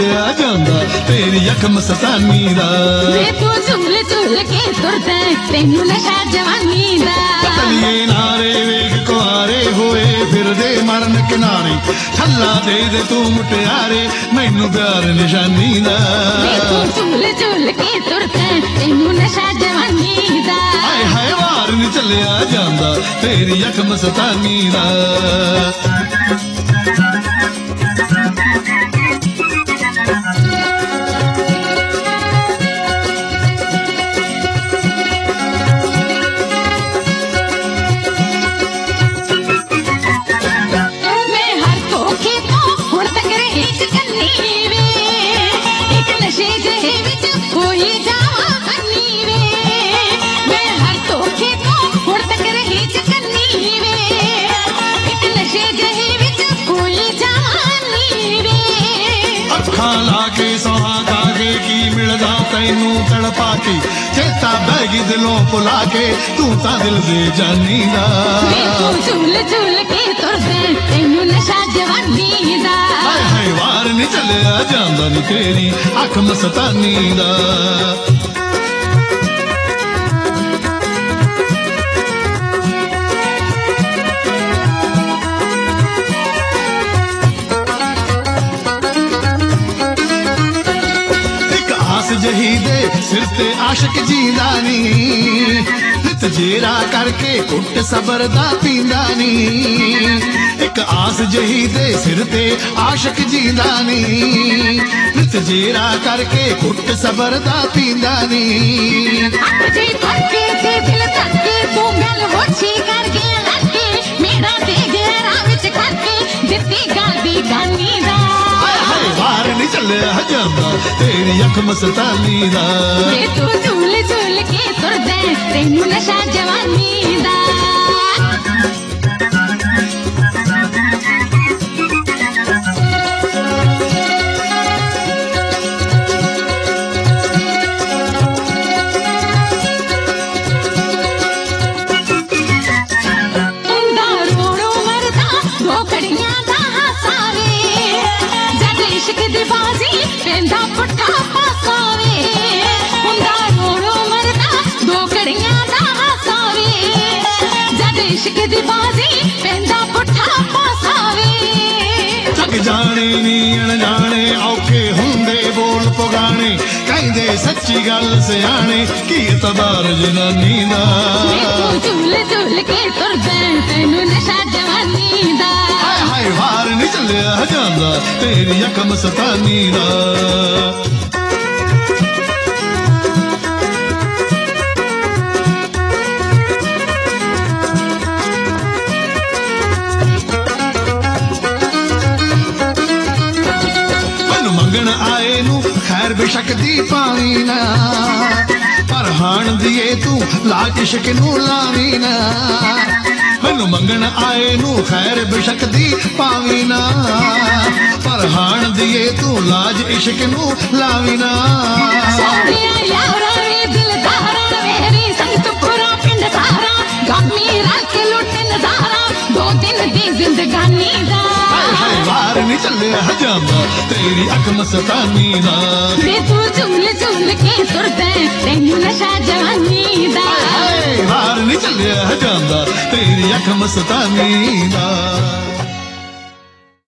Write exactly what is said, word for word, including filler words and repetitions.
चलिया जांदा तेरी अख मस्तानी दा। वे तू झूल झूल के तुरदा तैनू नशा जवानी दा। तलिए नारे वेख कुआरे होए फिरदे मरन किनारे ठल्ला दे दे तू मुटियारे मैनू प्यार निशानी दा। वे तू झूल झूल के तुरदा तैनू नशा जवानी दा। हाय हाय वार नहीं चलिया जांदा तेरी अख मस्तानी दा। लाके सुहागा के की मिलदा तैनू तड़पा के चेता बैगी दिलों भुला के तू ता दिल दे जानी दा। झूल झूल के तुरदे तैनू नशा जवानी दा। हाय हाय वार नहीं चलिया जांदा नी तेरी अख मस्तानी दा। जही दे सिर ते आशिक जींदा नी नित जेरा करके कुट सबर दा पींदा नी। एक आस जही दे सिर ते आशिक जींदा नी नित जेरा करके कुट सबर दा पींदा नी। जी धड़के ते दिल धड़के तू गल होछी करके लगे मेरा दे घेरा विच करके दित्ती गल दी गानी दा। वार नहीं चलिया जांदा तेरी अख मस्तानी दा। वे तू झूल झूल के तुरदा तैनू नशा जवानी दा। जाने नी अनजाने औखे हुंदे बोल पुगाने कहंदे सच्ची गल सियाने की तबार जनानी दा। झूल झूल के तुरदा तैनू नशा जवानी दा। हाय हाय वार नहीं चलिया जांदा तेरी अख मस्तानी दा। आए नू खैर बेशक दी पावी ना पर हाण दिए तू लाज इश्क नू लावी ना। मैनू मंगण आए नू खैर बेशक दी पावी ना पर हाण दिए तू लाज इश्क नू लावी ना। जिंदगानी दा वार नहीं चलिया जांदा तेरी अख मस्तानी दा। वे तू झूल झूल के तुरदा तैनू नशा जवानी दा। वार नहीं चलिया जांदा तेरी अख मस्तानी दा।